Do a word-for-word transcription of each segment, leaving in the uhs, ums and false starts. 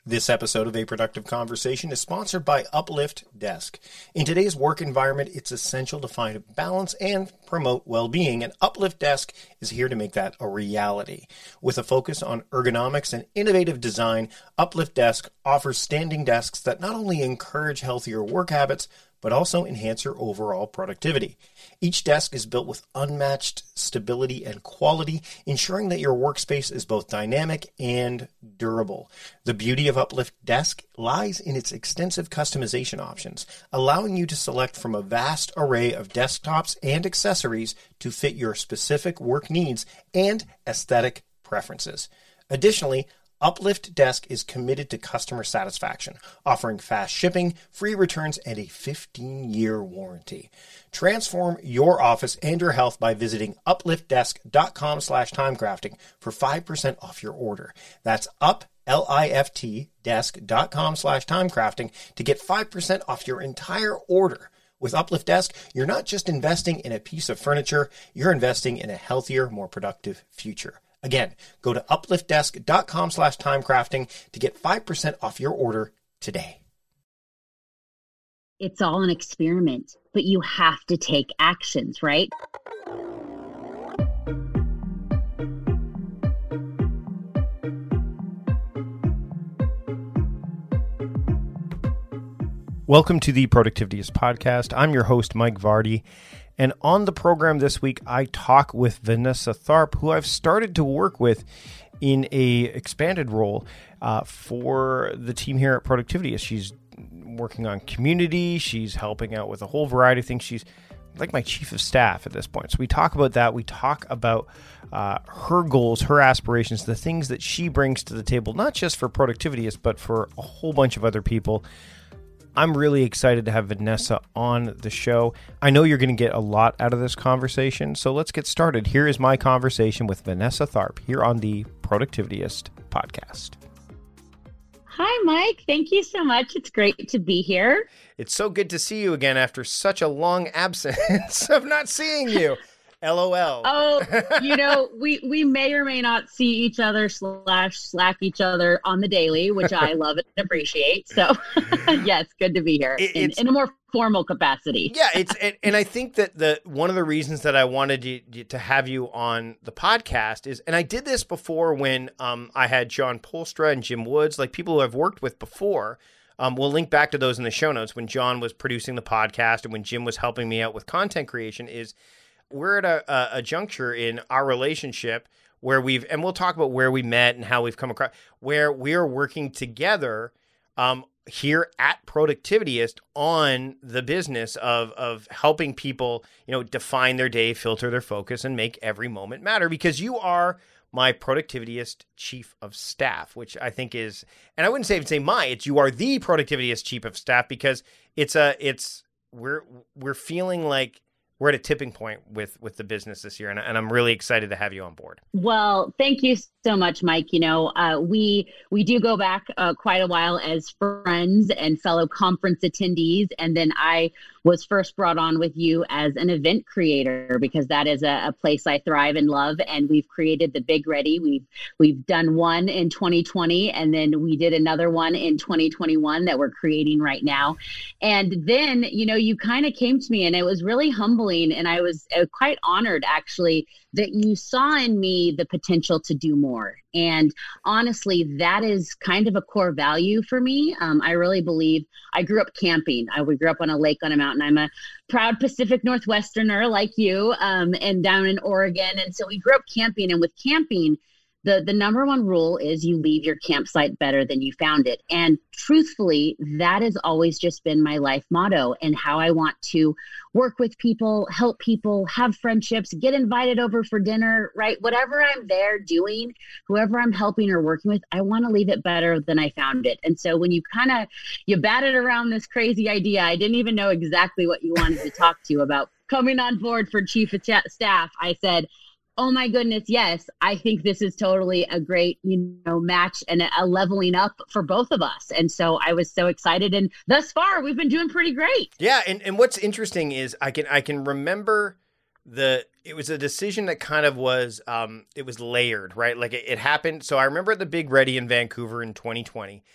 This episode of A Productive Conversation is sponsored by Uplift Desk. In today's work environment, it's essential to find balance and promote well-being, and Uplift Desk is here to make that a reality. With a focus on ergonomics and innovative design, Uplift Desk offers standing desks that not only encourage healthier work habits, but also enhance your overall productivity. Each desk is built with unmatched stability and quality, ensuring that your workspace is both dynamic and durable. The beauty of Uplift Desk lies in its extensive customization options, allowing you to select from a vast array of desktops and accessories to fit your specific work needs and aesthetic preferences. Additionally, Uplift Desk is committed to customer satisfaction, offering fast shipping, free returns, and a fifteen-year warranty. Transform your office and your health by visiting upliftdesk.com slash timecrafting for five percent off your order. That's up, L I F T, desk.com slash timecrafting to get five percent off your entire order. With Uplift Desk, you're not just investing in a piece of furniture, you're investing in a healthier, more productive future. Again, go to upliftdesk.com slash timecrafting to get five percent off your order today. It's all an experiment, but you have to take actions, right? Welcome to the Productivityist Podcast. I'm your host, Mike Vardy. And on the program this week, I talk with Vanessa Tharp, who I've started to work with in a expanded role uh, for the team here at Productivityist. She's working on community. She's helping out with a whole variety of things. She's like my chief of staff at this point. So we talk about that. We talk about uh, her goals, her aspirations, the things that she brings to the table, not just for Productivityist, but for a whole bunch of other people. I'm really excited to have Vanessa on the show. I know you're going to get a lot out of this conversation, so let's get started. Here is my conversation with Vanessa Tharp here on the Productivityist Podcast. Hi, Mike. Thank you so much. It's great to be here. It's so good to see you again after such a long absence of not seeing you. LOL. Oh, you know, we, we may or may not see each other slash slack each other on the daily, which I love and appreciate. So, yes, good to be here it, in, in a more formal capacity. Yeah, it's and, and I think that the one of the reasons that I wanted to, to have you on the podcast is, and I did this before when um, I had John Polstra and Jim Woods, like people who I've worked with before. Um, we'll link back to those in the show notes when John was producing the podcast and when Jim was helping me out with content creation is we're at a, a, a juncture in our relationship where we've, and we'll talk about where we met and how we've come across, where we're working together um, here at Productivityist on the business of of helping people, you know, define their day, filter their focus, and make every moment matter. Because you are my Productivityist chief of staff, which I think is, and I wouldn't say say my, it's you are the Productivityist chief of staff because it's a, it's we're we're feeling like we're at a tipping point with, with the business this year, and, and I'm really excited to have you on board. Well, thank you so much, Mike. You know, uh, we we do go back uh, quite a while as friends and fellow conference attendees, and then I was first brought on with you as an event creator because that is a, a place I thrive and love, and we've created the Big Ready. We've we've done one in twenty twenty, and then we did another one in twenty twenty-one that we're creating right now. And then, you know, you kind of came to me, and it was really humbling. And I was uh, quite honored, actually, that you saw in me the potential to do more. And honestly, that is kind of a core value for me. Um, I really believe I grew up camping. I we grew up on a lake on a mountain. I'm a proud Pacific Northwesterner like you um, and down in Oregon. And so we grew up camping. And with camping, The the number one rule is you leave your campsite better than you found it. And truthfully, that has always just been my life motto and how I want to work with people, help people, have friendships, get invited over for dinner, right? Whatever I'm there doing, whoever I'm helping or working with, I want to leave it better than I found it. And so when you kind of, you batted around this crazy idea, I didn't even know exactly what you wanted to talk to about coming on board for chief of staff. I said, oh my goodness, yes, I think this is totally a great, you know, match and a, a leveling up for both of us. And so I was so excited. And thus far, we've been doing pretty great. Yeah. And, and what's interesting is I can I can remember the it was a decision that kind of was um, it was layered, right? Like it, it happened. So I remember the Big Ready in Vancouver in twenty twenty.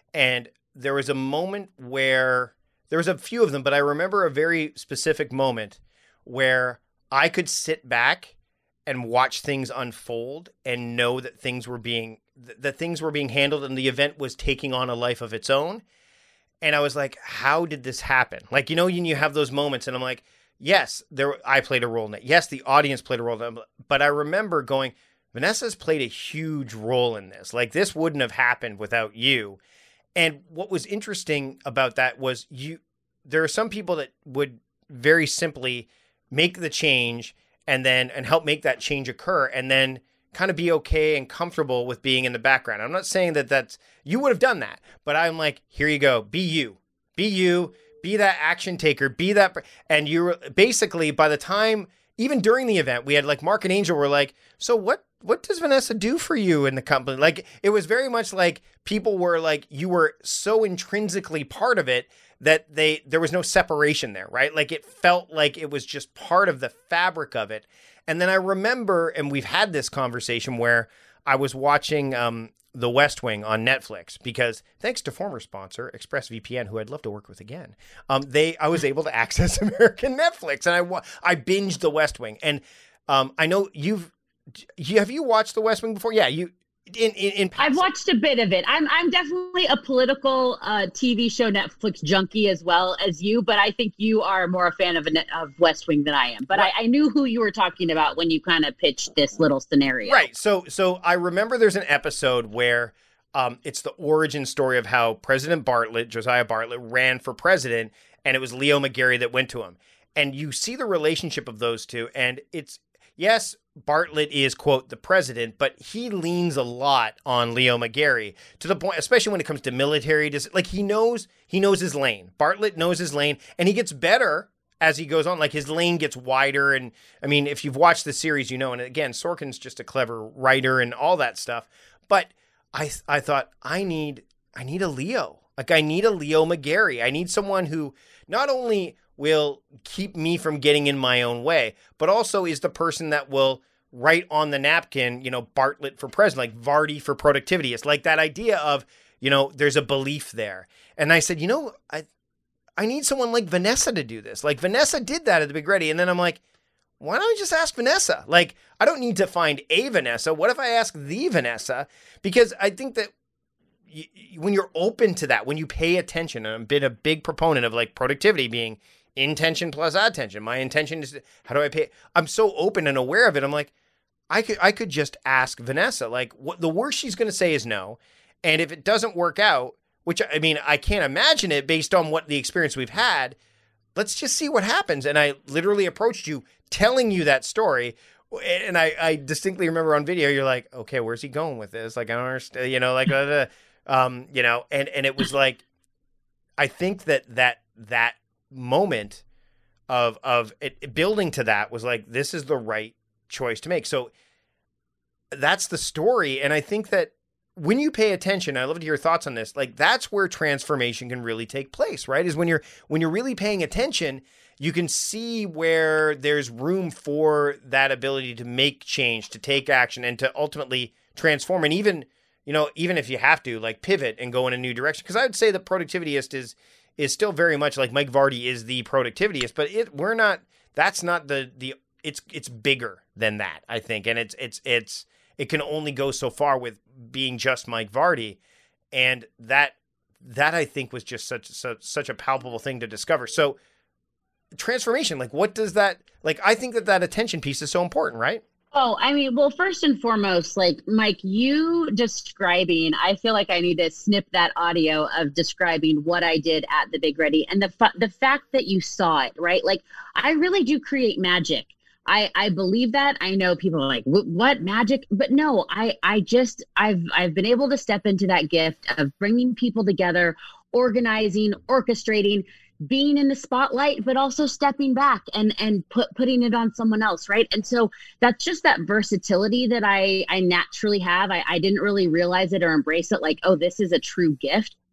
And there was a moment where there was a few of them, but I remember a very specific moment where I could sit back and watch things unfold and know that things were being that things were being handled and the event was taking on a life of its own. And I was like, how did this happen? Like, you know, you have those moments and I'm like, yes, there I played a role in it. Yes, the audience played a role in it. But I remember going, Vanessa's played a huge role in this. Like, this wouldn't have happened without you. And what was interesting about that was you there are some people that would very simply make the change and then and help make that change occur and then kind of be okay and comfortable with being in the background. I'm not saying that that's you would have done that, but I'm like, here you go. Be you. Be you. Be that action taker. Be that. And you're basically, by the time, even during the event, we had like Mark and Angel were like, so what what does Vanessa do for you in the company? Like, it was very much like people were like, you were so intrinsically part of it that they there was no separation there, right? Like, it felt like it was just part of the fabric of it. And then I remember, and we've had this conversation where I was watching um, The West Wing on Netflix because thanks to former sponsor ExpressVPN, who I'd love to work with again, um, they I was able to access American Netflix, and I I binged The West Wing. And um, I know you've you, have you watched The West Wing before? Yeah, you. In, in, in I've watched a bit of it. I'm I'm definitely a political uh, T V show Netflix junkie as well as you, but I think you are more a fan of a, of West Wing than I am. But right. I, I knew who you were talking about when you kind of pitched this little scenario. Right. So so I remember there's an episode where um, it's the origin story of how President Bartlett, Josiah Bartlett, ran for president, and it was Leo McGarry that went to him. And you see the relationship of those two, and it's yes. Bartlett is, quote, the president, but he leans a lot on Leo McGarry to the point, especially when it comes to military, like he knows, he knows his lane. Bartlett knows his lane and he gets better as he goes on. Like, his lane gets wider. And I mean, if you've watched the series, you know, and again, Sorkin's just a clever writer and all that stuff. But I, I thought I need, I need a Leo. Like, I need a Leo McGarry. I need someone who not only will keep me from getting in my own way, but also is the person that will write on the napkin, you know, Bartlett for president, like Vardy for productivity. It's like that idea of, you know, there's a belief there. And I said, you know, I I need someone like Vanessa to do this. Like, Vanessa did that at the Big Ready. And then I'm like, why don't I just ask Vanessa? Like, I don't need to find a Vanessa. What if I ask the Vanessa? Because I think that y- when you're open to that, when you pay attention, and I've been a big proponent of like productivity being intention plus attention. My intention is, how do I pay? I'm so open and aware of it. I'm like, I could, I could just ask Vanessa, like, what the worst she's going to say is no. And if it doesn't work out, which, I mean, I can't imagine it based on what the experience we've had, let's just see what happens. And I literally approached you telling you that story. And I, I distinctly remember on video, you're like, okay, where's he going with this? Like, I don't understand, you know, like, uh, um, you know, and, and it was like, I think that, that, that, moment of of it building to that was like, this is the right choice to make. So that's the story. And I think that when you pay attention, I love to hear your thoughts on this, like, that's where transformation can really take place, right? Is when you're when you're really paying attention, you can see where there's room for that ability to make change, to take action, and to ultimately transform. And even, you know, even if you have to, like, pivot and go in a new direction. Because I would say the productivityist is is still very much like Mike Vardy is the productivityist, but it we're not, that's not the, the, it's, it's bigger than that, I think. And it's, it's, it's, it can only go so far with being just Mike Vardy. And that, that I think was just such, such, such a palpable thing to discover. So transformation, like, what does that, like, I think that that attention piece is so important, right? Oh, I mean, well, first and foremost, like, Mike, you describing, I feel like I need to snip that audio of describing what I did at the Big Ready and the fu- the fact that you saw it, right? Like, I really do create magic. I, I believe that. I know people are like, what magic? But no, I, I just, I've, I've been able to step into that gift of bringing people together, organizing, orchestrating, being in the spotlight, but also stepping back and, and put, putting it on someone else. Right. And so that's just that versatility that I, I naturally have. I, I didn't really realize it or embrace it. Like, oh, this is a true gift.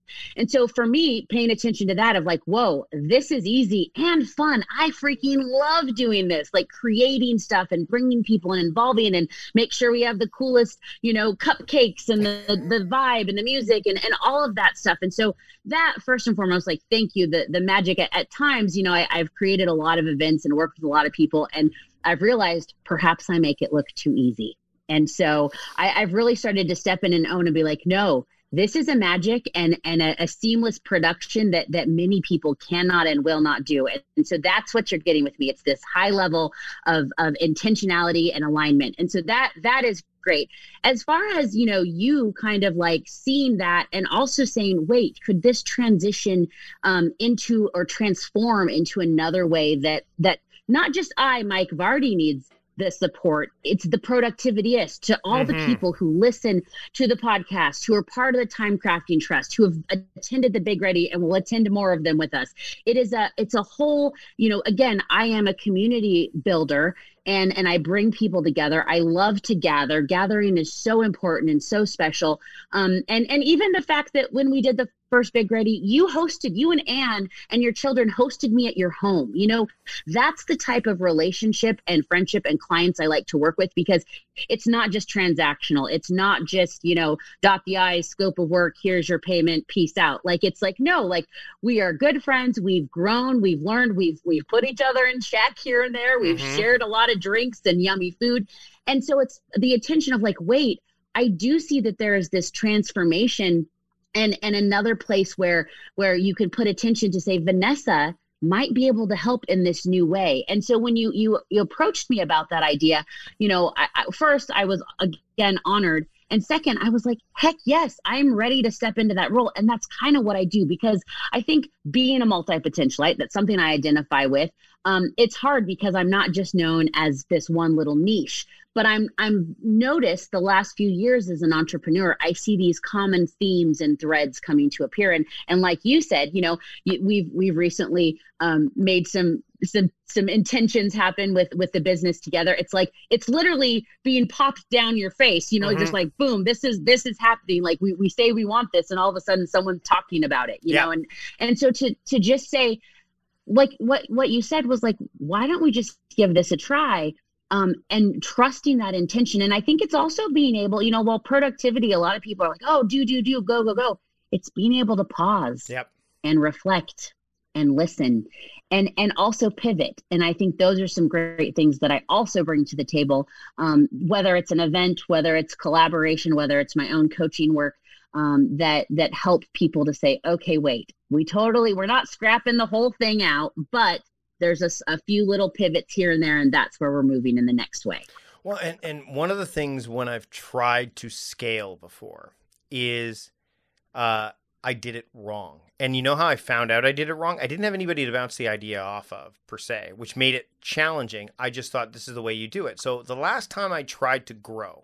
And so for me, paying attention to that of like, whoa, this is easy and fun. I freaking love doing this, like creating stuff and bringing people and involving and make sure we have the coolest, you know, cupcakes and the, the vibe and the music and, and all of that stuff. And so that first and foremost, like, thank you. The, the magic at, at times, you know, I, I've created a lot of events and worked with a lot of people, and I've realized perhaps I make it look too easy. And so I, I've really started to step in and own and be like, no, this is a magic and, and a, a seamless production that, that many people cannot and will not do. And, and so that's what you're getting with me. It's this high level of, of intentionality and alignment. And so that, that is great. As far as, you know, you kind of like seeing that and also saying, wait, could this transition um, into or transform into another way that, that not just I, Mike Vardy, needs the support. It's the productivityist, to all mm-hmm. the people who listen to the podcast, who are part of the Time Crafting Trust, who have attended the Big Ready and will attend more of them with us. It is a, it's a whole, you know, again, I am a community builder and, and I bring people together. I love to gather. Gathering is so important and so special. Um, and, and even the fact that when we did the first Big Ready, you hosted, you and Anne and your children hosted me at your home. You know, that's the type of relationship and friendship and clients I like to work with, because it's not just transactional. It's not just, you know, dot the I's, scope of work, here's your payment, peace out. Like, it's like, no, like, we are good friends. We've grown, we've learned, we've, we've put each other in check here and there. We've mm-hmm. shared a lot of drinks and yummy food. And so it's the attention of like, wait, I do see that there is this transformation. And and another place where where you could put attention to say, Vanessa might be able to help in this new way. And so when you you you approached me about that idea, you know, I, I, first I was again honored. And second, I was like, heck yes, I'm ready to step into that role. And that's kind of what I do, because I think being a multi-potentialite, that's something I identify with. Um, it's hard because I'm not just known as this one little niche, but I'm I'm noticed the last few years as an entrepreneur, I see these common themes and threads coming to appear. And and like you said, you know, we've we've recently um, made some some some intentions happen with with the business together. It's like it's literally being popped down your face, you know, mm-hmm. just like boom, this is this is happening. Like we we say we want this, and all of a sudden someone's talking about it, you yeah. know, and and so to to just say, like what what you said was like, why don't we just give this a try? Um, and trusting that intention. And I think it's also being able, you know, while productivity, a lot of people are like, oh, do, do, do, go, go, go. It's being able to pause yep. and reflect and listen and, and also pivot. And I think those are some great things that I also bring to the table, um, whether it's an event, whether it's collaboration, whether it's my own coaching work, um, that, that help people to say, okay, wait, we totally, we're not scrapping the whole thing out, but there's a, a few little pivots here and there, and that's where we're moving in the next way. Well, and, and one of the things when I've tried to scale before is uh, I did it wrong. And you know how I found out I did it wrong? I didn't have anybody to bounce the idea off of, per se, which made it challenging. I just thought this is the way you do it. So the last time I tried to grow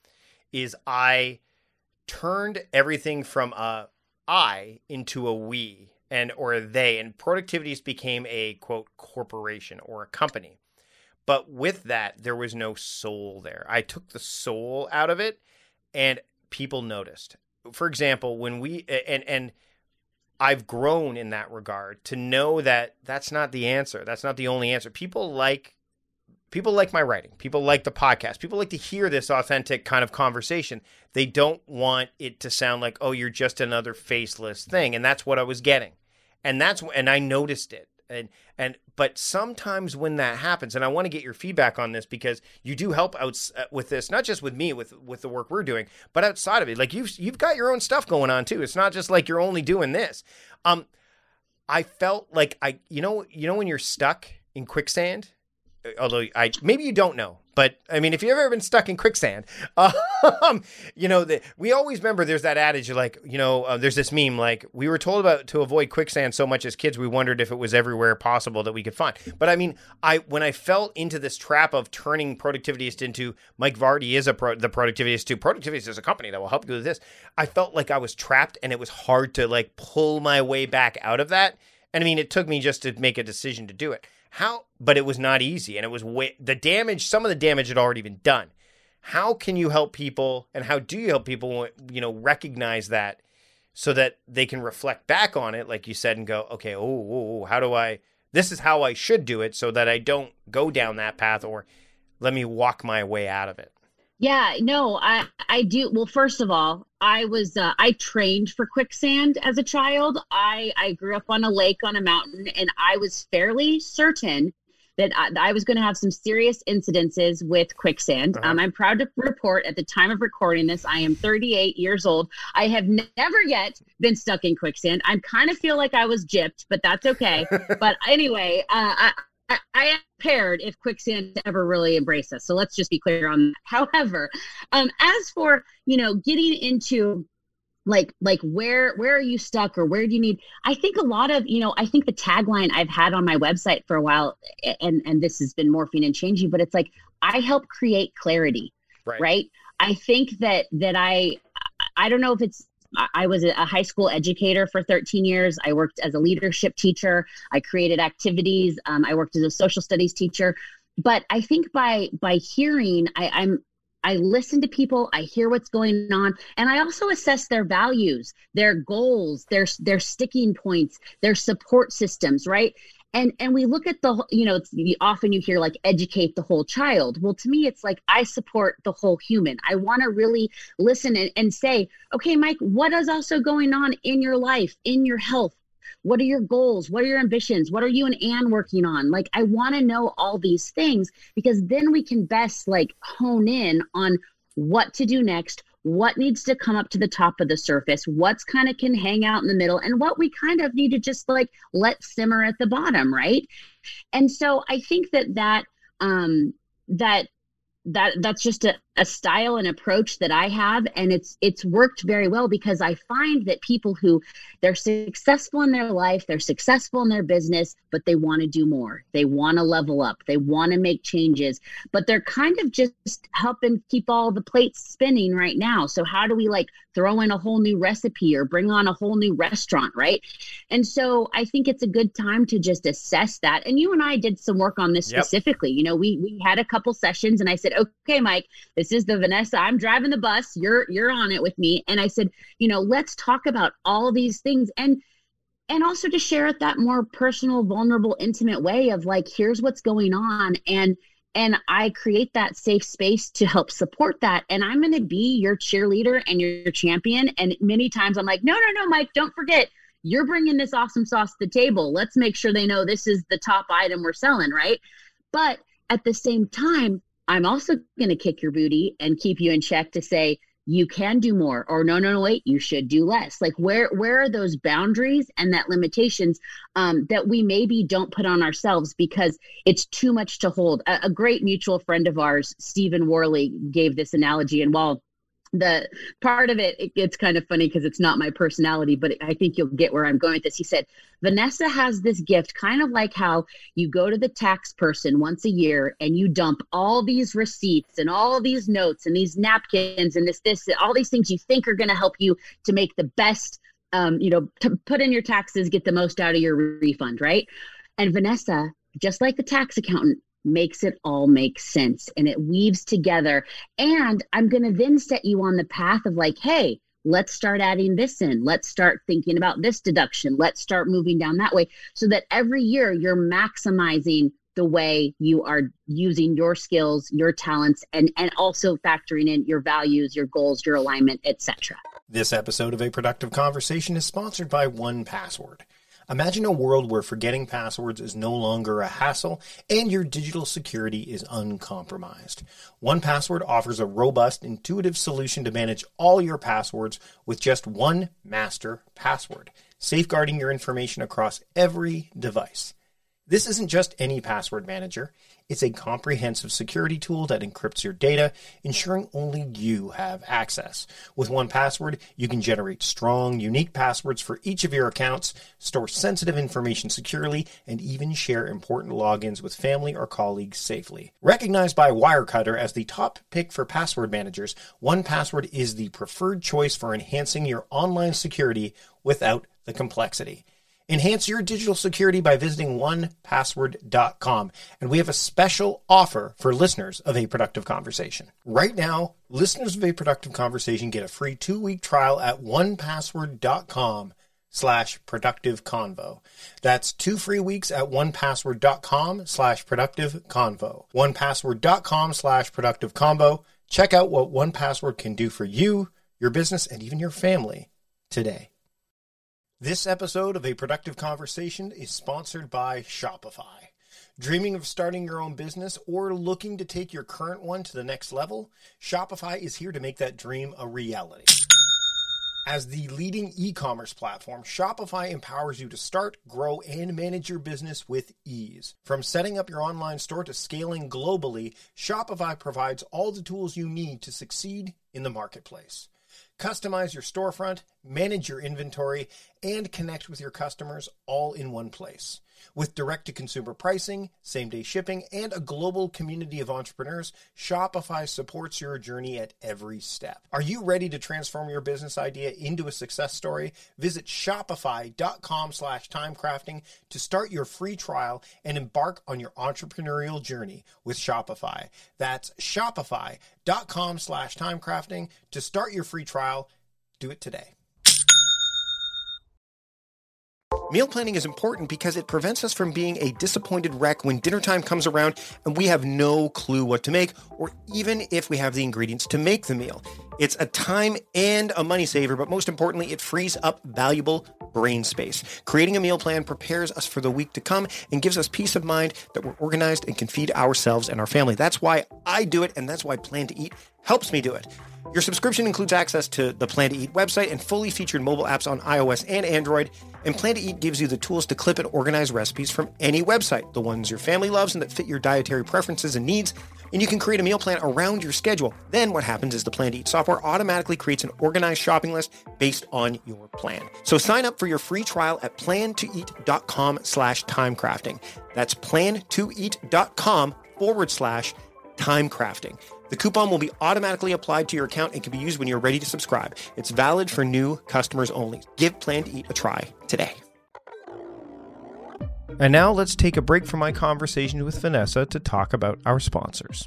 is I turned everything from a I into a we. And or they, and Productivityist became a, quote, corporation or a company. But with that, there was no soul there. I took the soul out of it, and people noticed. For example, when we, and and I've grown in that regard to know that that's not the answer. That's not the only answer. People like, people like my writing. People like the podcast. People like to hear this authentic kind of conversation. They don't want it to sound like, oh, you're just another faceless thing. And that's what I was getting. And that's and I noticed it. And and but sometimes when that happens, and I want to get your feedback on this because you do help out with this, not just with me, with with the work we're doing, but outside of it. Like you've you've got your own stuff going on too. It's not just like you're only doing this. Um, I felt like I, you know, you know when you're stuck in quicksand. Although I maybe you don't know, but I mean, if you've ever been stuck in quicksand, um, you know that we always remember. There's that adage, like you know, uh, there's this meme, like we were told about to avoid quicksand so much as kids, we wondered if it was everywhere possible that we could find. But I mean, I when I fell into this trap of turning Productivityist into Mike Vardy is a pro, the Productivityist too. Productivityist is a company that will help you with this. I felt like I was trapped, and it was hard to like pull my way back out of that. And I mean, it took me just to make a decision to do it. How, but it was not easy, and it was way, the damage, some of the damage had already been done. How can you help people, and how do you help people, you know, recognize that so that they can reflect back on it, like you said, and go, okay, oh, oh, oh how do I, this is how I should do it so that I don't go down that path, or let me walk my way out of it. Yeah, no, I, I do. Well, first of all, I was, uh, I trained for quicksand as a child. I, I grew up on a lake on a mountain, and I was fairly certain that I, that I was going to have some serious incidences with quicksand. Uh-huh. Um, I'm proud to report at the time of recording this, I am thirty-eight years old. I have n- never yet been stuck in quicksand. I kind of feel like I was gypped, but that's okay. But anyway, uh, I, I, I am prepared if quicksand ever really embrace us. So let's just be clear on that. However, um, as for, you know, getting into like, like where, where are you stuck, or where do you need, I think a lot of, you know, I think the tagline I've had on my website for a while, and, and this has been morphing and changing, but it's like, I help create clarity, right? right? I think that, that I, I don't know if it's, I was a high school educator for thirteen years. I worked as a leadership teacher. I created activities. Um, I worked as a social studies teacher. But I think by by hearing, I, I'm I listen to people. I hear what's going on, and I also assess their values, their goals, their their sticking points, their support systems, right? And and we look at the, you know, it's, often you hear like educate the whole child. Well, to me, it's like I support the whole human. I want to really listen and, and say, okay, Mike, what is also going on in your life, in your health? What are your goals? What are your ambitions? What are you and Anne working on? Like, I want to know all these things, because then we can best like hone in on what to do next, what needs to come up to the top of the surface, what's kind of can hang out in the middle, and what we kind of need to just like let simmer at the bottom, right? And so I think that that um, that that that's just a, a style and approach that I have, and it's it's worked very well, because I find that people who they're successful in their life, they're successful in their business, but they want to do more. They want to level up. They want to make changes, but they're kind of just helping keep all the plates spinning right now. So how do we like throw in a whole new recipe or bring on a whole new restaurant, right? And so I think it's a good time to just assess that. And you and I did some work on this yep. specifically. You know, we we had a couple sessions, and I said, okay, Mike, this is the Vanessa. I'm driving the bus. You're you're on it with me. And I said, you know, let's talk about all these things, and and also to share it that more personal, vulnerable, intimate way of like, here's what's going on, and and I create that safe space to help support that. And I'm going to be your cheerleader and your champion. And many times I'm like, no, no, no, Mike, don't forget, you're bringing this awesome sauce to the table. Let's make sure they know this is the top item we're selling, right? But at the same time, I'm also going to kick your booty and keep you in check to say, you can do more, or no, no, no, wait, you should do less. Like where, where are those boundaries and that limitations um, that we maybe don't put on ourselves because it's too much to hold? A, a great mutual friend of ours, Stephen Worley, gave this analogy. And while the part of it, it it's kind of funny because it's not my personality, but I think you'll get where I'm going with this. He said, Vanessa has this gift, kind of like how you go to the tax person once a year and you dump all these receipts and all these notes and these napkins and this, this, all these things you think are going to help you to make the best, um, you know, to put in your taxes, get the most out of your refund, right? And Vanessa, just like the tax accountant, makes it all make sense, and it weaves together. And I'm going to then set you on the path of like, hey, let's start adding this in. Let's start thinking about this deduction. Let's start moving down that way, so that every year you're maximizing the way you are using your skills, your talents, and, and also factoring in your values, your goals, your alignment, et cetera. This episode of A Productive Conversation is sponsored by one Password. Imagine a world where forgetting passwords is no longer a hassle and your digital security is uncompromised. one Password offers a robust, intuitive solution to manage all your passwords with just one master password, safeguarding your information across every device. This isn't just any password manager. It's a comprehensive security tool that encrypts your data, ensuring only you have access. With one Password, you can generate strong, unique passwords for each of your accounts, store sensitive information securely, and even share important logins with family or colleagues safely. Recognized by Wirecutter as the top pick for password managers, one Password is the preferred choice for enhancing your online security without the complexity. Enhance your digital security by visiting one password dot com. And we have a special offer for listeners of A Productive Conversation. Right now, listeners of A Productive Conversation get a free two-week trial at one password dot com slash productive convo. That's two free weeks at one password dot com slash productive convo. one password dot com slash productive convo. Check out what one Password can do for you, your business, and even your family today. This episode of A Productive Conversation is sponsored by Shopify. Dreaming of starting your own business or looking to take your current one to the next level? Shopify is here to make that dream a reality. As the leading e-commerce platform, Shopify empowers you to start, grow, and manage your business with ease. From setting up your online store to scaling globally, Shopify provides all the tools you need to succeed in the marketplace. Customize your storefront, manage your inventory, and connect with your customers all in one place. With direct-to-consumer pricing, same-day shipping, and a global community of entrepreneurs, Shopify supports your journey at every step. Are you ready to transform your business idea into a success story? Visit shopify dot com slash timecrafting to start your free trial and embark on your entrepreneurial journey with Shopify. That's shopify dot com slash timecrafting to start your free trial. Do it today. Meal planning is important because it prevents us from being a disappointed wreck when dinner time comes around and we have no clue what to make, or even if we have the ingredients to make the meal. It's a time and a money saver, but most importantly, it frees up valuable brain space. Creating a meal plan prepares us for the week to come and gives us peace of mind that we're organized and can feed ourselves and our family. That's why I do it, and that's why Plan to Eat helps me do it. Your subscription includes access to the Plan to Eat website and fully featured mobile apps on iOS and Android. And Plan to Eat gives you the tools to clip and organize recipes from any website, the ones your family loves and that fit your dietary preferences and needs. And you can create a meal plan around your schedule. Then what happens is the Plan to Eat software automatically creates an organized shopping list based on your plan. So sign up for your free trial at plan to eat dot com slash timecrafting. That's plan to eat dot com forward slash timecrafting. The coupon will be automatically applied to your account and can be used when you're ready to subscribe. It's valid for new customers only. Give Plan to Eat a try today. And now let's take a break from my conversation with Vanessa to talk about our sponsors.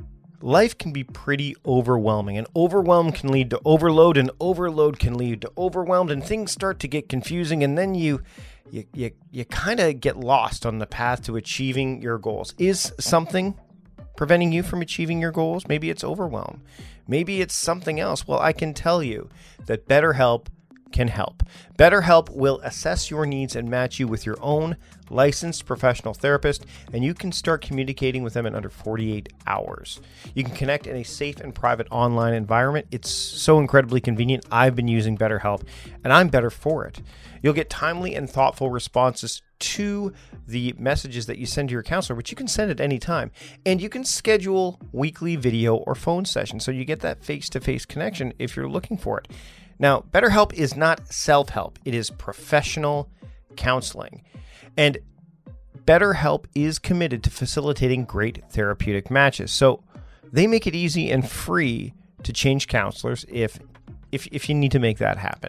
Life can be pretty overwhelming, and overwhelm can lead to overload, and overload can lead to overwhelmed, and things start to get confusing, and then you you you, you kind of get lost on the path to achieving your goals. Is something preventing you from achieving your goals? Maybe it's overwhelm. Maybe it's something else. Well, I can tell you that BetterHelp can help. BetterHelp will assess your needs and match you with your own licensed professional therapist, and you can start communicating with them in under forty-eight hours. You can connect in a safe and private online environment. It's so incredibly convenient. I've been using BetterHelp, and I'm better for it. You'll get timely and thoughtful responses to the messages that you send to your counselor, which you can send at any time. And you can schedule weekly video or phone sessions, so you get that face-to-face connection if you're looking for it. Now, BetterHelp is not self-help. It is professional counseling. And BetterHelp is committed to facilitating great therapeutic matches. So they make it easy and free to change counselors if, if, if you need to make that happen.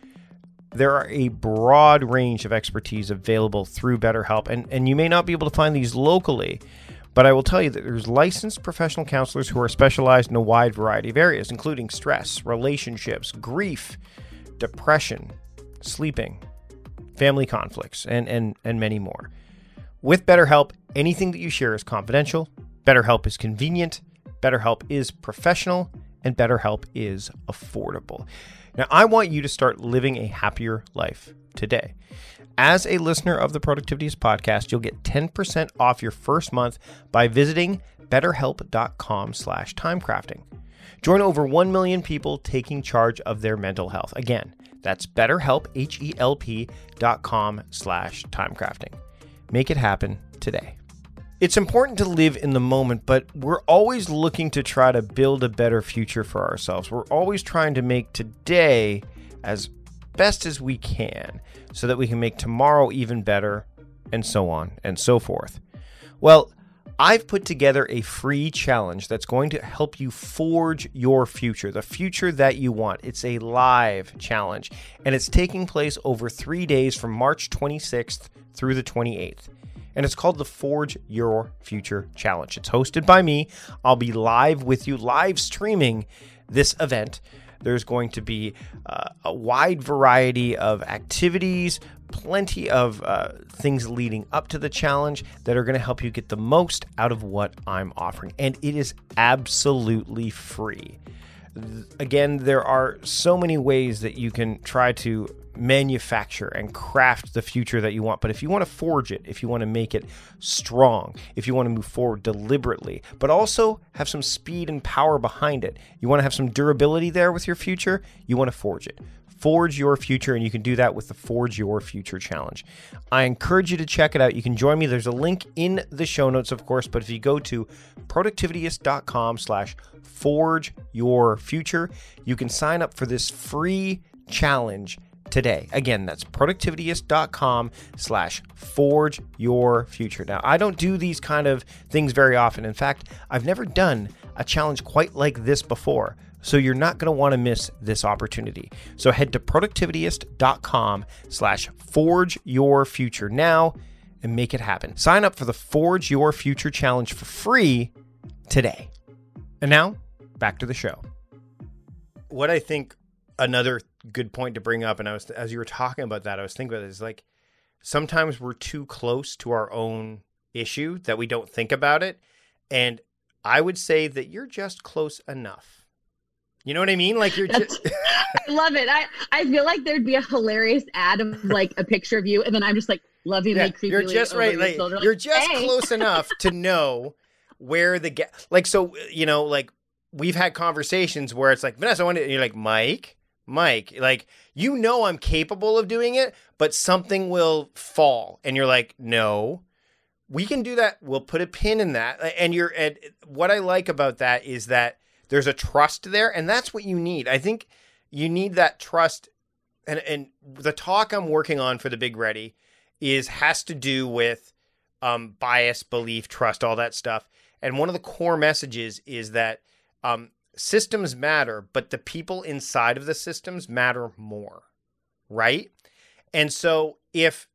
There are a broad range of expertise available through BetterHelp, and, and you may not be able to find these locally, but I will tell you that there's licensed professional counselors who are specialized in a wide variety of areas, including stress, relationships, grief, depression, sleeping, family conflicts, and, and, and many more. With BetterHelp, anything that you share is confidential, BetterHelp is convenient, BetterHelp is professional, and BetterHelp is affordable. Now, I want you to start living a happier life today. As a listener of the Productivityist podcast, you'll get ten percent off your first month by visiting betterhelp.com slash timecrafting. Join over one million people taking charge of their mental health. Again, that's betterhelp, H-E-L-P dot com slash timecrafting. Make it happen today. It's important to live in the moment, but we're always looking to try to build a better future for ourselves. We're always trying to make today as best as we can so that we can make tomorrow even better, and so on and so forth. Well, I've put together a free challenge that's going to help you forge your future, the future that you want. It's a live challenge, and it's taking place over three days from March twenty-sixth through the twenty-eighth. And it's called the Forge Your Future Challenge. It's hosted by me. I'll be live with you, live streaming this event. There's going to be uh, a wide variety of activities, plenty of uh, things leading up to the challenge that are going to help you get the most out of what I'm offering. And it is absolutely free. Again, there are so many ways that you can try to manufacture and craft the future that you want. But if you want to forge it, if you want to make it strong, if you want to move forward deliberately, but also have some speed and power behind it, you want to have some durability there with your future, you want to forge it. Forge your future, and you can do that with the Forge Your Future Challenge. I encourage you to check it out. You can join me. There's a link in the show notes, of course, but if you go to productivityist.com slash forge your future, you can sign up for this free challenge today. Again, that's productivityist.com slash forge your future. Now, I don't do these kind of things very often. In fact, I've never done a challenge quite like this before. So you're not going to want to miss this opportunity. So head to productivityist.com slash forge your future now and make it happen. Sign up for the Forge Your Future Challenge for free today. And now, back to the show. What I think another good point to bring up, and I was, as you were talking about that, I was thinking about it, is like sometimes we're too close to our own issue that we don't think about it. And I would say that you're just close enough. You know what I mean? Like you're just... I love it. I, I feel like there'd be a hilarious ad of like a picture of you, and then I'm just like loving yeah, me creepily. You're just right. Your like, like, you're just hey. close enough to know where the ga- like. So you know, like we've had conversations where it's like, Vanessa, I want to, and you're like, Mike, Mike, like you know, I'm capable of doing it, but something will fall, and you're like, no. We can do that. We'll put a pin in that. And you're and what I like about that is that there's a trust there, and that's what you need. I think you need that trust. And and the talk I'm working on for the Big Ready is has to do with um, bias, belief, trust, all that stuff. And one of the core messages is that um, systems matter, but the people inside of the systems matter more, right? And so if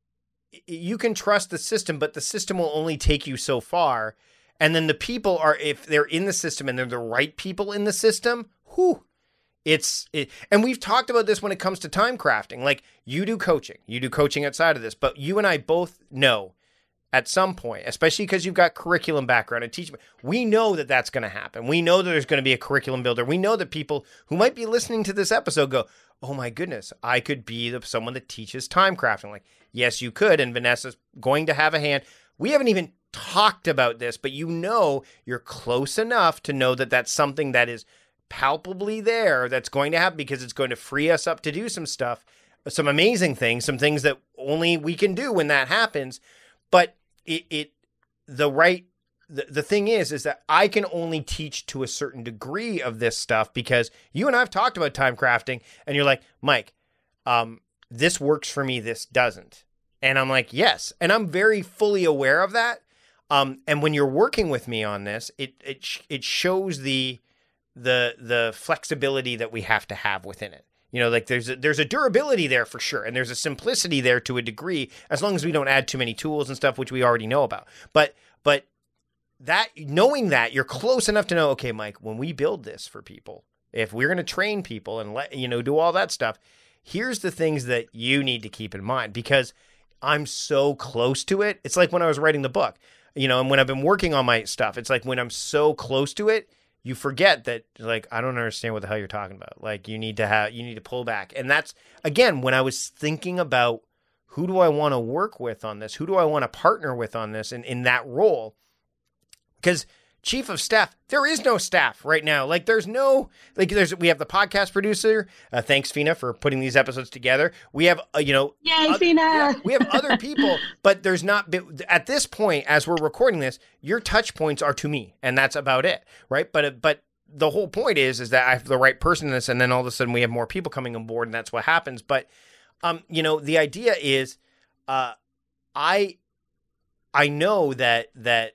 you can trust the system, but the system will only take you so far. And then the people are, if they're in the system and they're the right people in the system, whew, it's, it, and we've talked about this when it comes to time crafting. Like you do coaching, you do coaching outside of this, but you and I both know at some point, especially because you've got curriculum background and teaching, we know that that's going to happen. We know that there's going to be a curriculum builder. We know that people who might be listening to this episode go, oh my goodness, I could be the, someone that teaches time crafting. Like, yes, you could. And Vanessa's going to have a hand. We haven't even talked about this, but you know, you're close enough to know that that's something that is palpably there that's going to happen because it's going to free us up to do some stuff, some amazing things, some things that only we can do when that happens. But it, it the right, the, the thing is, is that I can only teach to a certain degree of this stuff because you and I have talked about time crafting and you're like, Mike, um, this works for me, this doesn't. And I'm like, yes. And I'm very fully aware of that. Um, and when you're working with me on this, it it it shows the the the flexibility that we have to have within it. You know, like there's a, there's a durability there for sure, and there's a simplicity there to a degree, as long as we don't add too many tools and stuff, which we already know about. But but that knowing that you're close enough to know, okay, Mike, when we build this for people, if we're going to train people and let you know do all that stuff, here's the things that you need to keep in mind because I'm so close to it. It's like when I was writing the book. You know, and when I've been working on my stuff, it's like when I'm so close to it, you forget that, like, I don't understand what the hell you're talking about. Like, you need to have, you need to pull back. And that's, again, when I was thinking about who do I want to work with on this? Who do I want to partner with on this and in, in that role? Because chief of staff, there is no staff right now. Like there's no, like there's, we have the podcast producer. Uh, thanks Fina for putting these episodes together. We have, uh, you know, Yay, other, Fina. Yeah, we have other people, but there's not, at this point, as we're recording this, your touch points are to me and that's about it. Right. But, but the whole point is, is that I have the right person in this and then all of a sudden we have more people coming on board and that's what happens. But, um, you know, the idea is, uh, I, I know that, that,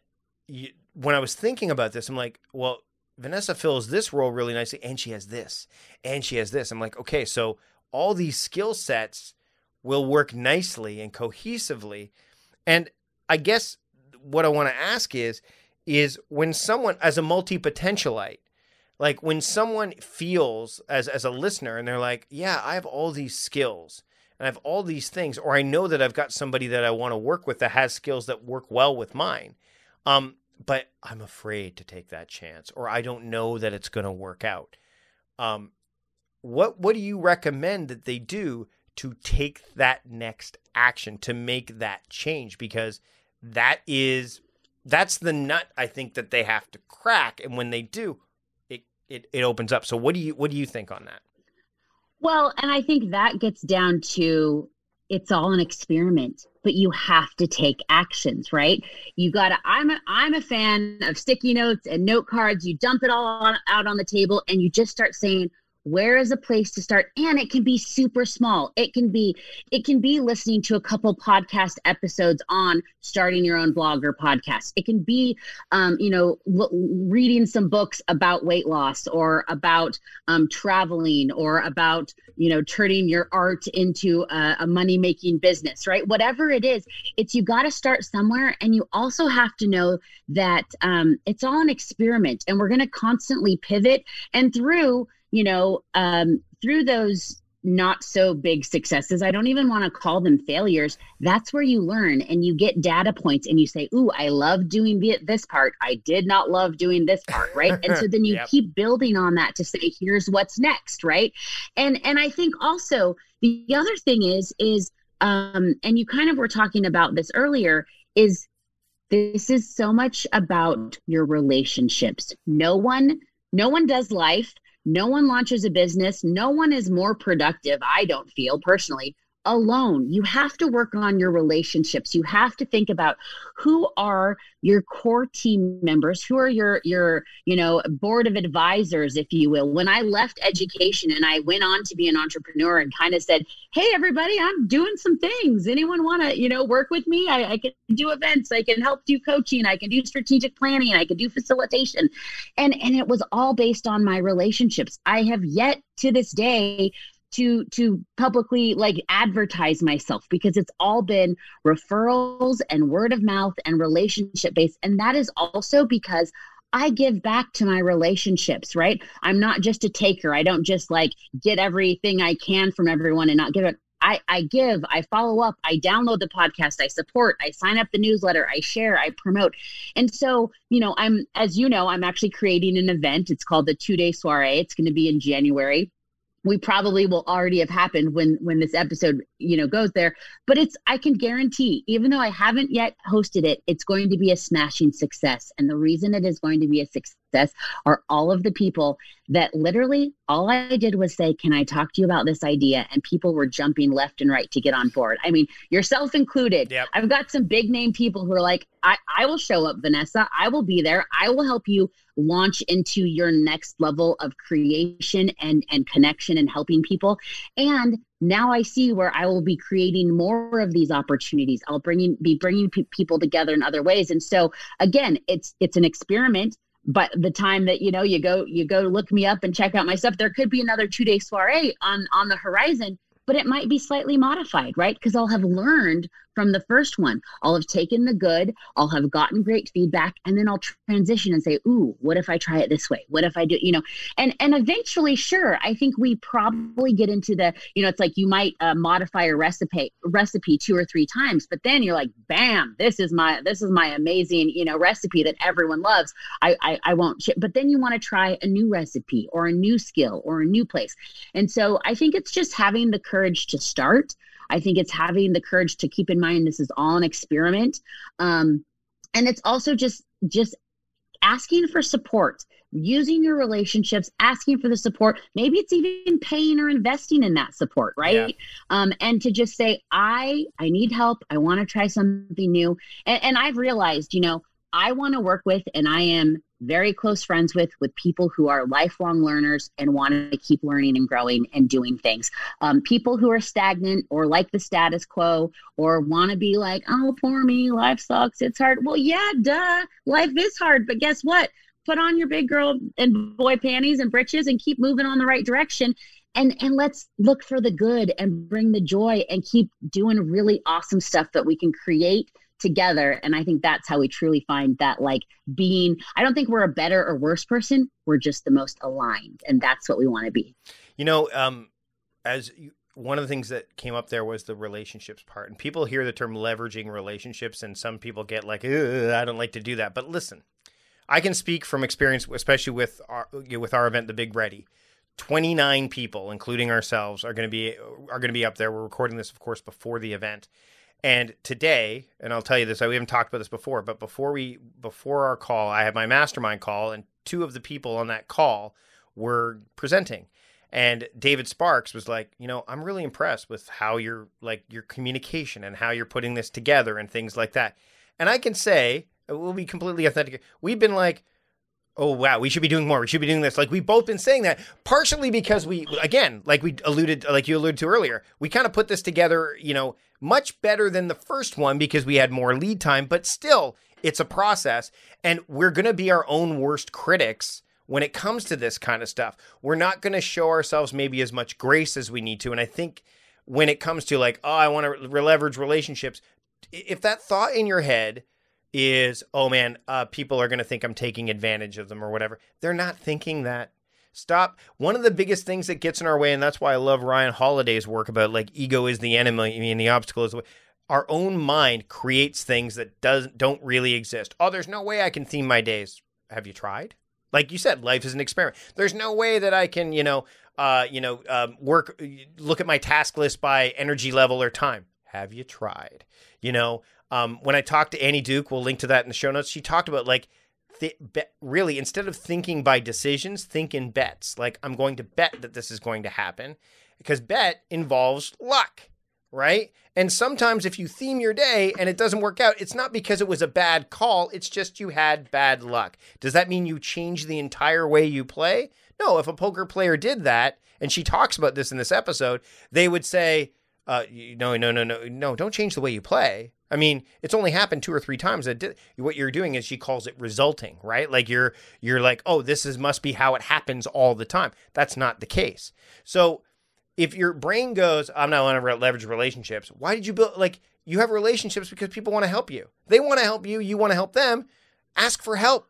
you, when I was thinking about this, I'm like, well, Vanessa fills this role really nicely, and she has this, and she has this. I'm like, okay, so all these skill sets will work nicely and cohesively. And I guess what I want to ask is, is when someone, as a multi-potentialite, like when someone feels as, as a listener and they're like, yeah, I have all these skills and I have all these things, or I know that I've got somebody that I want to work with that has skills that work well with mine. Um, but I'm afraid to take that chance, or I don't know that it's going to work out. Um, what, what do you recommend that they do to take that next action, to make that change? Because that is, that's the nut I think that they have to crack. And when they do, it, it, it opens up. So what do you, what do you think on that? Well, and I think that gets down to, it's all an experiment, but you have to take actions, right? You got to, I'm a, I'm a fan of sticky notes and note cards. You dump it all on, out on the table and you just start saying, where is a place to start? And it can be super small. It can be, it can be listening to a couple podcast episodes on starting your own blog or podcast. It can be, um, you know, l- reading some books about weight loss, or about um, traveling, or about, you know, turning your art into a, a money-making business, right? Whatever it is, it's, you got to start somewhere. And you also have to know that um, it's all an experiment, and we're going to constantly pivot. And through, you know, um, through those not so big successes, I don't even want to call them failures. That's where you learn and you get data points and you say, ooh, I love doing this part. I did not love doing this part. Right. And so then you yep. keep building on that to say, here's what's next. Right. And, and I think also the other thing is, is, um, and you kind of were talking about this earlier, is this is so much about your relationships. No one, no one does life. No one launches a business. No one is more productive, I don't feel personally, alone. You have to work on your relationships. You have to think about who are your core team members, who are your, your, you know, board of advisors, if you will. When I left education and I went on to be an entrepreneur and kind of said, hey, everybody, I'm doing some things. Anyone want to, you know, work with me? I, I can do events. I can help do coaching. I can do strategic planning. I can do facilitation. And, and it was all based on my relationships. I have yet to this day to to publicly like advertise myself, because it's all been referrals and word of mouth and relationship based. And that is also because I give back to my relationships, right? I'm not just a taker. I don't just like get everything I can from everyone and not give it. I, I give, I follow up, I download the podcast, I support, I sign up the newsletter, I share, I promote. And so, you know, I'm, as you know, I'm actually creating an event. It's called the two-day soiree. It's going to be in January. We probably will already have happened when, when this episode, you know, goes there, but it's, I can guarantee, even though I haven't yet hosted it, it's going to be a smashing success. And the reason it is going to be a success are all of the people that literally all I did was say, can I talk to you about this idea? And people were jumping left and right to get on board. I mean, yourself included. Yep. I've got some big name people who are like, I, I will show up, Vanessa. I will be there. I will help you launch into your next level of creation and, and connection and helping people. And now I see where I will be creating more of these opportunities. I'll bringing, be bringing pe- people together in other ways. And so again, it's, it's an experiment. But the time that, you know, you go, you go look me up and check out my stuff, there could be another two day soiree on, on the horizon, but it might be slightly modified, right? Because I'll have learned from the first one. I'll have taken the good, I'll have gotten great feedback, and then I'll transition and say, ooh, what if I try it this way? What if I do, you know, and, and eventually, sure, I think we probably get into the, you know, it's like you might uh, modify a recipe recipe two or three times, but then you're like, bam, this is my, this is my amazing, you know, recipe that everyone loves. I, I, I won't ship, but then you want to try a new recipe or a new skill or a new place. And so I think it's just having the courage to start. I think it's having the courage to keep in mind this is all an experiment. Um, and it's also just just asking for support, using your relationships, asking for the support. Maybe it's even paying or investing in that support, right? Yeah. Um, and to just say, I I need help. I want to try something new. And, and I've realized, you know, I want to work with, and I am very close friends with, with people who are lifelong learners and want to keep learning and growing and doing things. Um, people who are stagnant or like the status quo or want to be like, oh, poor me, life sucks, it's hard. Well, yeah, duh, life is hard. But guess what? Put on your big girl and boy panties and britches and keep moving on the right direction. And, and let's look for the good and bring the joy and keep doing really awesome stuff that we can create together. And I think that's how we truly find that, like, being, I don't think we're a better or worse person. We're just the most aligned. And that's what we want to be. You know, um, as you, one of the things that came up there was the relationships part. And people hear the term leveraging relationships, and some people get like, I don't like to do that. But listen, I can speak from experience, especially with our, with our event, The Big Ready. twenty-nine people, including ourselves, are going to be are going to be up there. We're recording this, of course, before the event. And today, and I'll tell you this, we haven't talked about this before, but before we before our call, I had my mastermind call, and two of the people on that call were presenting. And David Sparks was like, you know, I'm really impressed with how you're, like, your communication and how you're putting this together and things like that. And I can say, we'll be completely authentic, we've been like, oh, wow, we should be doing more. We should be doing this. Like, we've both been saying that, partially because we, again, like we alluded, like you alluded to earlier, we kind of put this together, you know, much better than the first one because we had more lead time, but still, it's a process. And we're going to be our own worst critics when it comes to this kind of stuff. We're not going to show ourselves maybe as much grace as we need to. And I think when it comes to, like, oh, I want to leverage relationships, if that thought in your head is, oh man, uh, people are going to think I'm taking advantage of them or whatever. They're not thinking that. Stop. One of the biggest things that gets in our way, and that's why I love Ryan Holiday's work about, like, ego is the enemy and the obstacle is the way. Our own mind creates things that doesn't don't really exist. Oh, there's no way I can theme my days. Have you tried? Like you said, life is an experiment. There's no way that I can, you know, uh, you know, um, work, look at my task list by energy level or time. Have you tried? You know, Um, when I talked to Annie Duke, we'll link to that in the show notes, she talked about, like, th- be- really, instead of thinking by decisions, think in bets. Like, I'm going to bet that this is going to happen, because bet involves luck, right? And sometimes if you theme your day and it doesn't work out, it's not because it was a bad call. It's just you had bad luck. Does that mean you change the entire way you play? No, if a poker player did that, and she talks about this in this episode, they would say, uh, no, no, no, no, no, don't change the way you play. I mean, it's only happened two or three times. That did, what you're doing is, she calls it resulting, right? Like you're, you're like, oh, this is must be how it happens all the time. That's not the case. So if your brain goes, I'm not going to leverage relationships. Why did you build, like, you have relationships because people want to help you. They want to help you. You want to help them. Ask for help.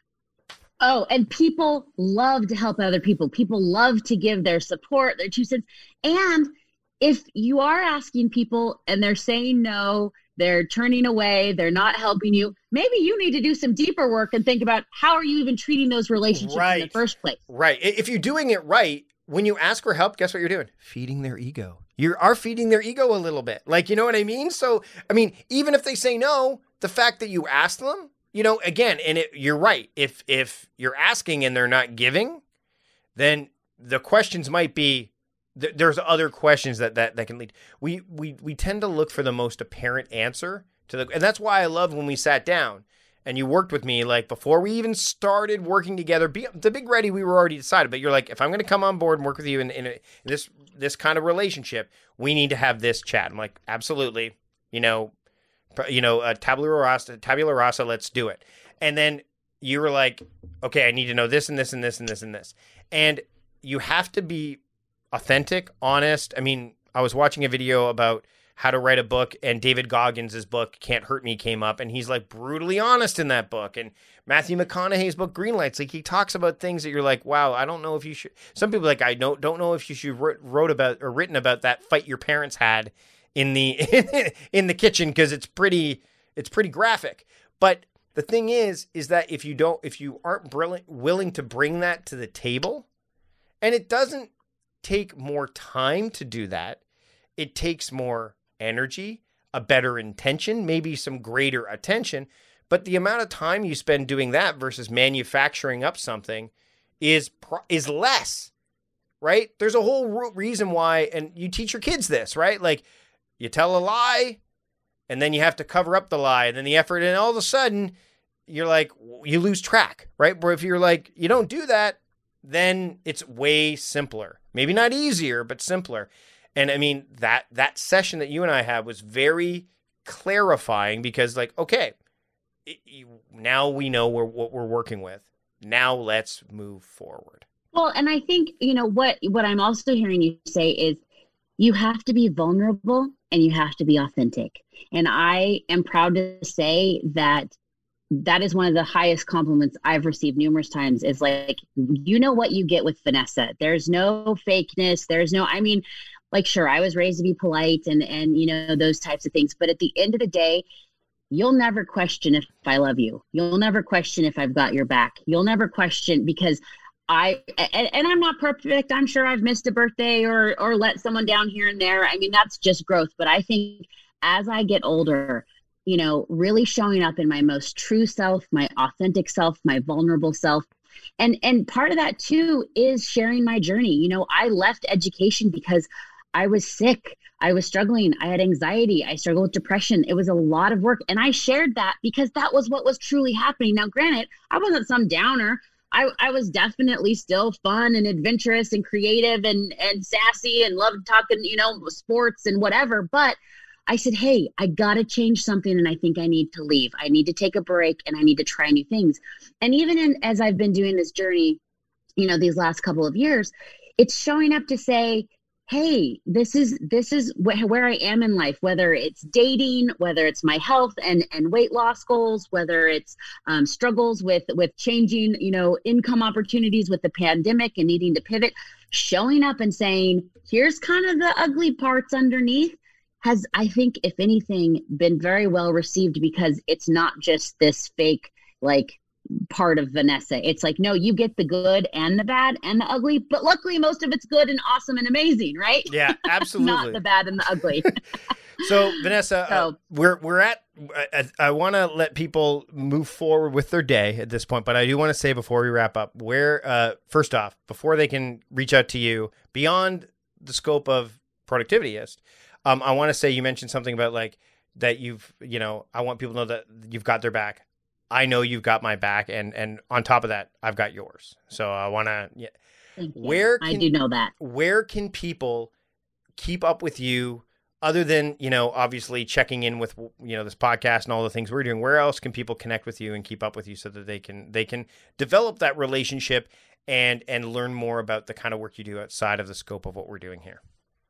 Oh, and people love to help other people. People love to give their support, their two cents. And if you are asking people and they're saying no, they're turning away, they're not helping you, maybe you need to do some deeper work and think about, how are you even treating those relationships right. in the first place? Right. If you're doing it right, when you ask for help, guess what you're doing? Feeding their ego. You are feeding their ego a little bit. Like, you know what I mean? So, I mean, even if they say no, the fact that you ask them, you know, again, and it, you're right. If if you're asking and they're not giving, then the questions might be, th- there's other questions that, that, that can lead. We, we, we tend to look for the most apparent answer to the, and that's why I love when we sat down and you worked with me, like, before we even started working together. Be, the Big Ready, we were already decided, but you're like, if I'm going to come on board and work with you in, in, a, in this this kind of relationship, we need to have this chat. I'm like, absolutely, you know, you know, uh, tabula rasa, tabula rasa, let's do it. And then you were like, okay, I need to know this and this and this and this and this. And you have to be authentic, honest. I mean, I was watching a video about how to write a book, and David Goggins' book, Can't Hurt Me, came up, and he's, like, brutally honest in that book. And Matthew McConaughey's book, Green Lights, like, he talks about things that you're like, wow, I don't know if you should. Some people are like, I don't don't know if you should wrote, wrote about or written about that fight your parents had in the in the kitchen, because it's pretty it's pretty graphic. But the thing is, is that if you don't, if you aren't brilliant, willing to bring that to the table, and it doesn't take more time to do that, it takes more energy, a better intention, maybe some greater attention, but the amount of time you spend doing that versus manufacturing up something is is less, right? There's a whole reason why, and you teach your kids this, right? Like, you tell a lie, and then you have to cover up the lie, and then the effort, and all of a sudden, you're like, you lose track, right? But if you're like, you don't do that, then it's way simpler. Maybe not easier, but simpler. And I mean, that that session that you and I had was very clarifying because like, okay, it, you, now we know we're, what we're working with. Now let's move forward. Well, and I think, you know, what, what I'm also hearing you say is you have to be vulnerable and you have to be authentic. And I am proud to say that that is one of the highest compliments I've received numerous times is like, you know what you get with Vanessa. There's no fakeness. There's no, I mean, like, sure, I was raised to be polite and, and, you know, those types of things. But at the end of the day, you'll never question if I love you. You'll never question if I've got your back. You'll never question because I, and, and I'm not perfect. I'm sure I've missed a birthday or, or let someone down here and there. I mean, that's just growth. But I think as I get older, you know, really showing up in my most true self, my authentic self, my vulnerable self. And, and part of that too is sharing my journey. You know, I left education because I was sick. I was struggling. I had anxiety. I struggled with depression. It was a lot of work. And I shared that because that was what was truly happening. Now, granted, I wasn't some downer. I, I was definitely still fun and adventurous and creative and, and sassy and loved talking, you know, sports and whatever. But I said, hey, I got to change something. And I think I need to leave. I need to take a break and I need to try new things. And even in, as I've been doing this journey, you know, these last couple of years, it's showing up to say, hey, this is this is wh- where I am in life, whether it's dating, whether it's my health and, and weight loss goals, whether it's um, struggles with, with changing, you know, income opportunities with the pandemic and needing to pivot, showing up and saying, here's kind of the ugly parts underneath has, I think, if anything, been very well received because it's not just this fake, like, part of Vanessa. It's like, no, you get the good and the bad and the ugly, but luckily most of it's good and awesome and amazing, right? Yeah, absolutely. Not the bad and the ugly. So Vanessa, so, uh, we're we're at. I, I want to let people move forward with their day at this point, but I do want to say before we wrap up, where uh, first off, before they can reach out to you beyond the scope of Productivityist, um, I want to say you mentioned something about like that you've, you know, I want people to know that you've got their back. I know you've got my back, and, and on top of that, I've got yours. So I want to, yeah. Thank you. Where can, I do know that. Where can people keep up with you other than, you know, obviously checking in with, you know, this podcast and all the things we're doing? Where else can people connect with you and keep up with you so that they can, they can develop that relationship and, and learn more about the kind of work you do outside of the scope of what we're doing here?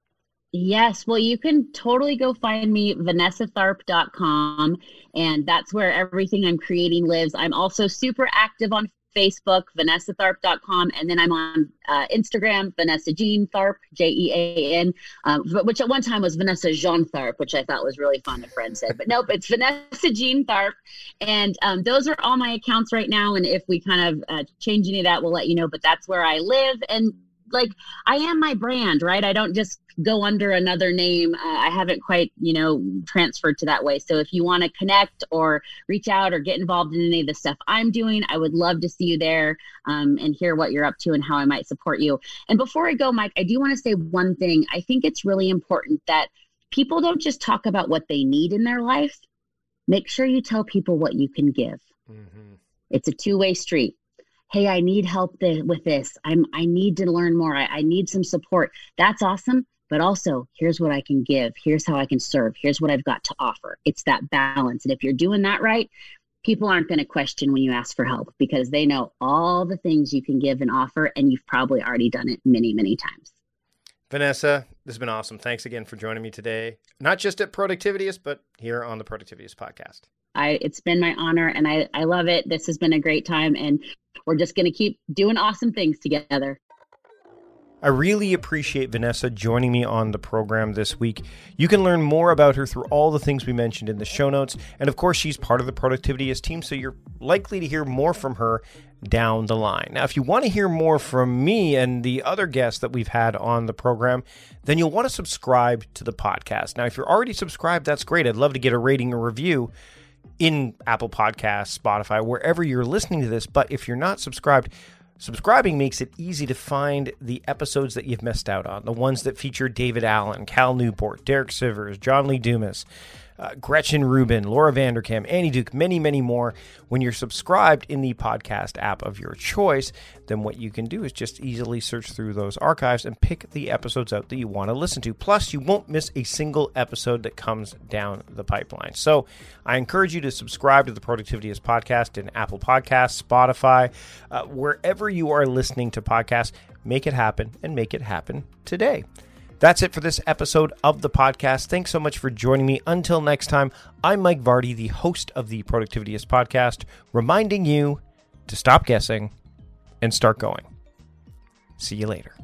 Yes. Well, you can totally go find me, vanessa tharp dot com. And that's where everything I'm creating lives. I'm also super active on Facebook, vanessa tharp dot com. And then I'm on uh, Instagram, Vanessa Jean Tharp, J E A N, um, which at one time was Vanessa Jean Tharp, which I thought was really fun, a friend said. But nope, it's Vanessa Jean Tharp. And um, those are all my accounts right now. And if we kind of uh, change any of that, we'll let you know. But that's where I live. And like, I am my brand, right? I don't just go under another name. Uh, I haven't quite, you know, transferred to that way. So if you want to connect or reach out or get involved in any of the stuff I'm doing, I would love to see you there um, and hear what you're up to and how I might support you. And before I go, Mike, I do want to say one thing. I think it's really important that people don't just talk about what they need in their life. Make sure you tell people what you can give. Mm-hmm. It's a two-way street. Hey, I need help th- with this. I'm, I need to learn more. I, I need some support. That's awesome. But also, here's what I can give. Here's how I can serve. Here's what I've got to offer. It's that balance. And if you're doing that right, people aren't going to question when you ask for help because they know all the things you can give and offer, and you've probably already done it many, many times. Vanessa, this has been awesome. Thanks again for joining me today. Not just at Productivityist, but here on the Productivityist podcast. I, it's been my honor, and I, I love it. This has been a great time, and we're just going to keep doing awesome things together. I really appreciate Vanessa joining me on the program this week. You can learn more about her through all the things we mentioned in the show notes. And of course, she's part of the Productivityist team, so you're likely to hear more from her down the line. Now, if you want to hear more from me and the other guests that we've had on the program, then you'll want to subscribe to the podcast. Now, if you're already subscribed, that's great. I'd love to get a rating or review in Apple Podcasts, Spotify, wherever you're listening to this. But if you're not subscribed, subscribing makes it easy to find the episodes that you've missed out on, the ones that feature David Allen, Cal Newport, Derek Sivers, John Lee Dumas, uh, Gretchen Rubin, Laura Vanderkam, Annie Duke, many, many more. When you're subscribed in the podcast app of your choice, then what you can do is just easily search through those archives and pick the episodes out that you want to listen to. Plus, you won't miss a single episode that comes down the pipeline. So I encourage you to subscribe to the Productivityist podcast in Apple Podcasts, Spotify, uh, wherever you are listening to podcasts. Make it happen and make it happen today. That's it for this episode of the podcast. Thanks so much for joining me. Until next time, I'm Mike Vardy, the host of the Productivityist podcast, reminding you to stop guessing and start going. See you later.